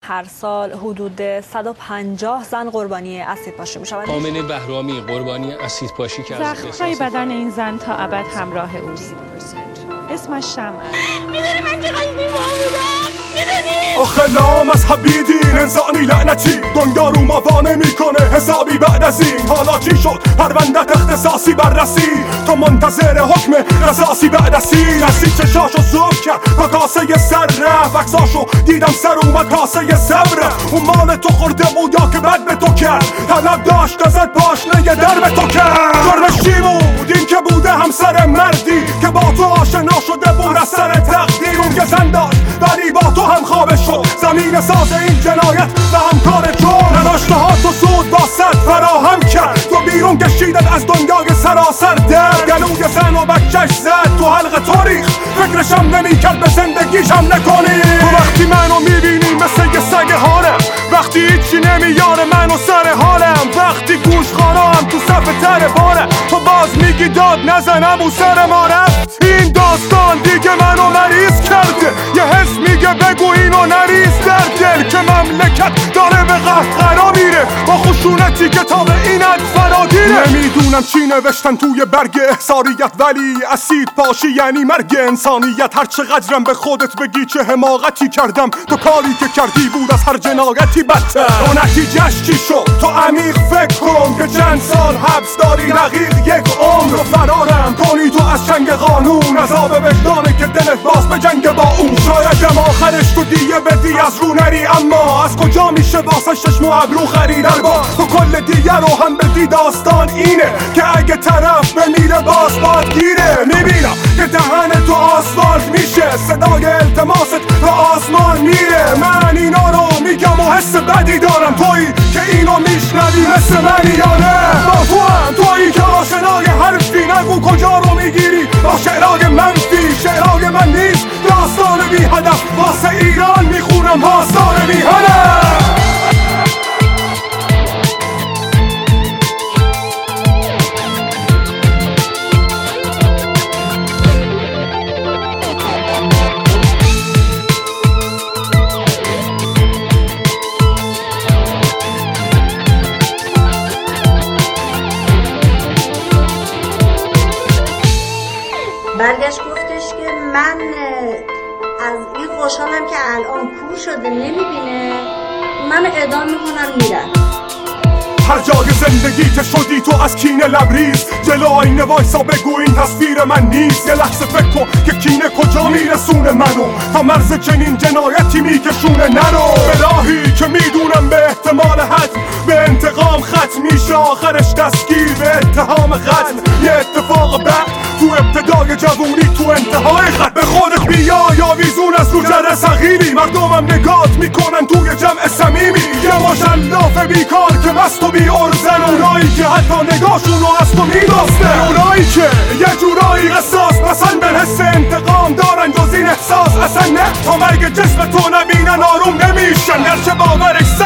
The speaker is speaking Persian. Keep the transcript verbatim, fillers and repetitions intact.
هر سال حدود صد و پنجاه زن قربانی اسیدپاشی میشوند. آمنه بهرامی قربانی اسیدپاشی کرد. زخم‌های بدن این زن تا ابد همراه اوست. اسمش شمع. میدونی من چقدر بیمار بودم؟ میدونی؟ آخه لامذهبی دین انسانی لعنتی دنیا رو موانع میکنه حسابی بعد از این. حالا چی شد پروندت اختصاصی بررسی تو منتظر حکم قصاصی بعد از این. کسی چشاشو زوب کرد با کاسه سر رفت عکساشو دیدم سر اومد کاسه صبر. اون مال تو خورده بود یا که بد به تو کرد طلب داشت ازت پاشنه در به تو کرد. جرمش چی بود این که بوده همسر مردی که با تو آشنا شده بود از سر تقدیر. اون که زن داشت ولی با تو هم خوابش شد زمین ساز این جنایت و همکار جرم. نناشته ها تو سود با صد فراهم کرد تو بیرون کشیدت از دنیای سراسر درد. گلوی زن و بچهش زد تو حلق تاریخ فکرشم نمی کرد به زندگیشم نکنی. تو وقتی منو میبینی مثل یه سگ حالم وقتی هیچی نمیاره منو سر حالم وقتی گوش خانم تو صف تر بارم تو باز میگی داد نزنم و سر ما رفت. این داستان دیگه منو مریض کرده یه حس میگه بگو اینو نریز در دل که مملکت داره به قهقرا میره با خشونتی که تا به اینت فراگیره. نمیدونم چی نوشتن توی برگ احضاریت ولی اسید پاشی یعنی مرگ انسانیت. هر چقدرم به خودت بگی چه حماقتی کردم تو کاری که کردی بود از هر جنایتی بدتر. تو نتیجهش چی شد تو عمیق فکر کن که چند سال حبس داری رقیق یک عمر رو فرارم کنی تو از چنگ قانون. عذاب وجدانه که دلت باز به جنگ با اون. شایدم آخرش تو دیگه بدی از رو نری اما از کجا میشه واسه چشم و ابرو خرید البا تو کل دیگه رو هم بدی. داستان اینه که اگه طرف بمیره باز باد گیره. میبینم که دهن تو آسفالت میشه صدای التماست به آسمان میره. من اینا رو میگم و حس بدی دارم تویی که اینو میشنوی مثل منی یا نه. با تو هم تویی که آشنای حرفی نگو کجا رو میگیری با شعرهای منفی. شعرهای من نیست داستان بی هدف واسه ایران میخونم داستان بی هدف. برگشت گفتش که من از این خوشحالم که الان کور شده نمیبینه من اعدام میکنم میرم. هر جای زندگیت شدی تو از کینه لبریز جلو آینه وایسا بگو این تصویر من نیست. یه لحظه فکر کن که کینه کجا میرسونه منو تا مرز چنین جنایتی میکشونه نرو. به راهی که میدونم به احتمال حتم به انتقام ختم میشه آخرش دستگیر به اتهام قتل. یه اتفاق بد تو ابتدای جوونی تو انتهای خط به خودت بیا یا ویزون از رو جره صغیری. مردمم نگات میکنن توی جمع صمیمی یه مشلاف بیکار که مست و بی ارزن. اونایی که حتی نگاهشونو از تو میداسته اونایی که یه جورایی قصاص پسند به حس انتقام دارن جز این احساس اصلا نه تا مرگ جسم تو نبینن آروم نمیشن. گرچه باورش